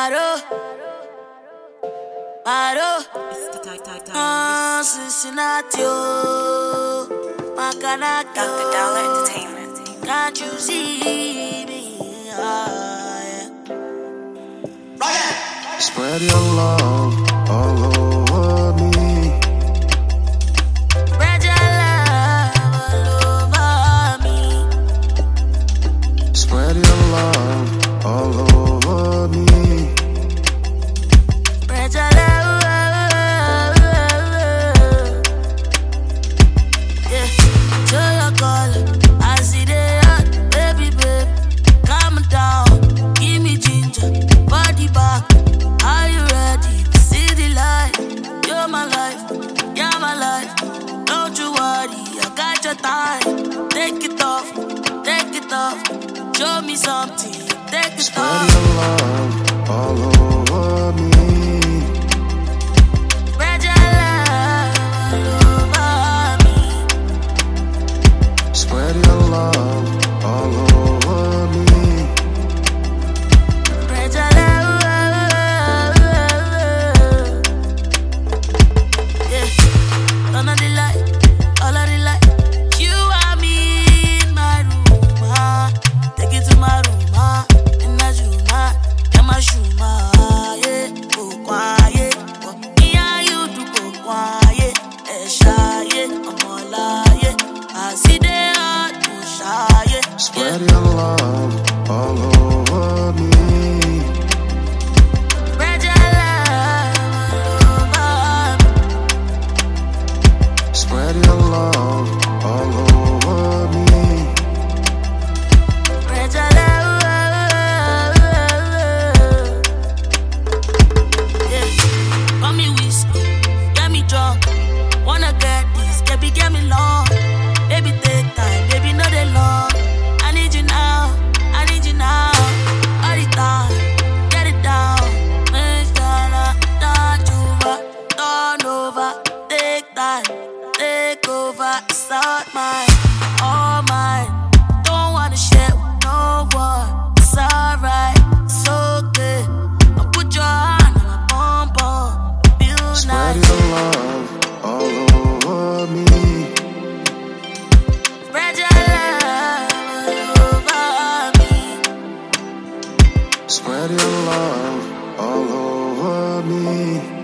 Cincinnati, Macanaki, Dr. Dollar Entertainment. Can't you see me? Spread your love all over me. Spread your love all over me. Spread your love all over me. Spread your love. Yeah, show your color. I see the hot, baby, babe. Calm down, give me ginger, body back. Are you ready to see the light? You're my life, you're my life. Don't you worry, I got your time. Take it off, take it off. Show me something, take it Spread off. your love all over me. Spread your love all over me. Spread your love all over me. Spread your love. Yeah, turn on the light, all of the light. You and me in my room, take it to my room, in a room, yeah, my room, yeah, go quiet. Me and you do go quiet, shy, I'm all I see the heart to shy, Spread your love all over me. Spread your love all over me. Spread your love all over me. Spread your love. Yeah, call me whiskey, get me drunk. Wanna get this, baby, get me long. Baby, take time, baby, no they long. I need you now, I need you now. All the time, get it down. Make turn over, take time, take over. It's all mine. Don't wanna share with no one. It's alright, it's okay. I'll put your hand on my bum bum. Feel Spread nice. your love all over me. Spread your love over me. Spread your love all over me.